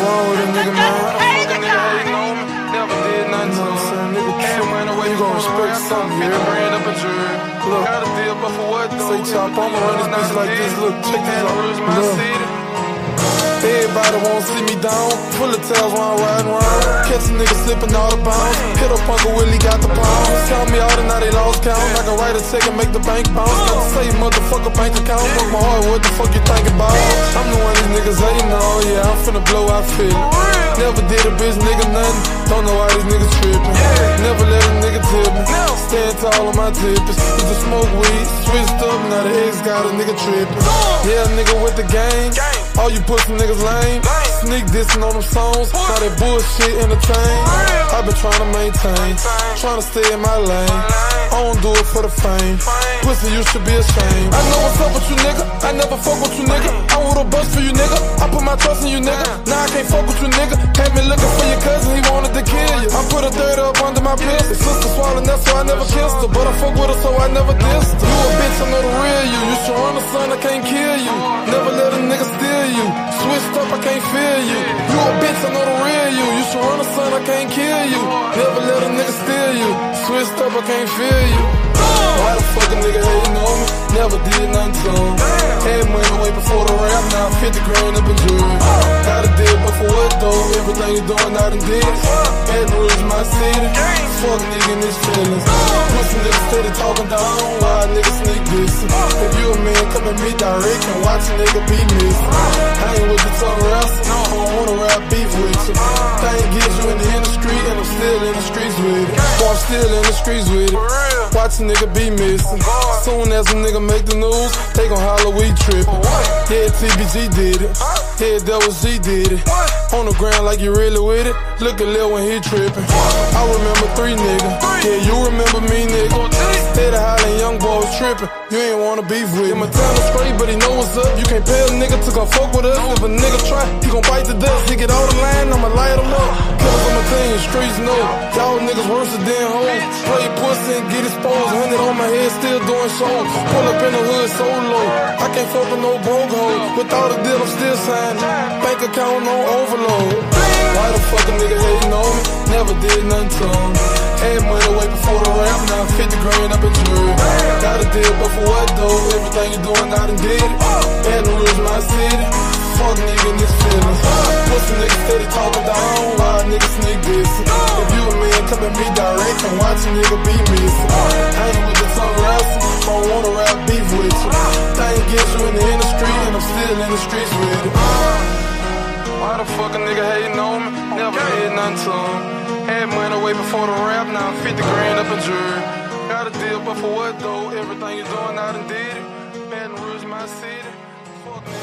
wrong with a nigga, man? Fucking nigga hating on me, never did nothing to him. Had went away You gon' respect something, you hear me? grand up a jury. Look, Got a deal, but for what though? say chop, I'ma run this bitch like this. Look, check this out. Look. Everybody wanna see me down, full of tails while I'm riding around. Catch a nigga slipping all the bounds. Hit up Uncle Willie, got the pounds. Tell me all the now they lost count. I can write a check and make the bank bounce. Never say motherfucker bank account. Broke my heart, what the fuck you think about? I'm the one these niggas hating on, yeah, I'm finna blow, I feel it. Never did a bitch nigga nothing, don't know why these niggas trippin'. Never let a nigga tip me, stand tall on my tippers. Used to smoke weed, switched up, now the ex got a nigga trippin'. Yeah, nigga with the gang, all you pussy niggas lame. Sneak dissing on them songs, now that bullshit entertain. I been tryna maintain, tryna stay in my lane. I don't do it for the fame, pussy you should be ashamed. I know what's up with you nigga, I never fuck with you nigga. I would've bust for you nigga, I put my trust in you nigga. Now I can't fuck with you nigga, had me looking for your cousin, he wanted to kill you. I put a third up under my pistol, sister swallowed that's why I never kissed her. But I fuck with her so I never dissed her. You a bitch, I know the real you, you should run the sun, I can't kill you. Never let a nigga steal you, switched up, I can't feel you. You a bitch, I know the real you, you should run the sun, I can't kill you. Never let a nigga steal you, switched up, I can't feel you. Why the fuck a nigga hating on me? Never did nothing to him. Had money way before the rap, now 50 grand up in jewelry. Got a deal, but for what though? Everything you doing, I done did it. Baton Rouge, my city. Fuck nigga in his feelings. Pussy niggas steady talking down, why niggas sneak this? If you a man, come at me direct and watch a nigga be missing. I ain't with the tongue wrestling, I don't wanna rap beef with you. Thing gets you in the industry, and I'm still in the streets with it. Boy, I'm still in the streets with it. Watch a nigga be missing. Soon as a nigga make the news, they gon' holler we trippin'. Yeah, TBG did it. Yeah, Double G did it. On the ground like you really with it. Look at Lil when he trippin'. I remember 3 niggas. Yeah, you remember me, nigga. Steady hollering, young boy was trippin'. You ain't wanna beef with me. My time is straight, but he know what's up. You can't pay a nigga to come fuck with us. If a nigga try, he gon' bite the dust. He get all the line, I'ma light him up. Killers on my team, streets know. Y'all niggas worse than hoes. Play pussy and get exposed. 100 on my head, still doing shows. Pull up in the hood solo. I can't fuck with no broke hoes. Without a deal, I'm still signing. Bank account on overload. Why the fuck a nigga hating on me? Never did nothing to him. Had money way before the rap, now 50 grand up in jewelry. Got a deal, but for what though? Everything you doing, I done did it. Baton Rouge, my city. Fuck nigga in his feelings. Pussy niggas steady talking down, why niggas sneak this? If you a man, come at me direct and watch a nigga be missing. I ain't with the tongue wrestling, don't wanna rap beef with you. Thing gets you in the industry, and I'm still in the streets with it. Why the fuck a nigga hating on me? Never did nothing to him. Had money way before the rap, now 50 grand up in jewelry. Got a deal, but for what though? Everything you doing, I done did it. Baton Rouge, my city. Fuck nigga.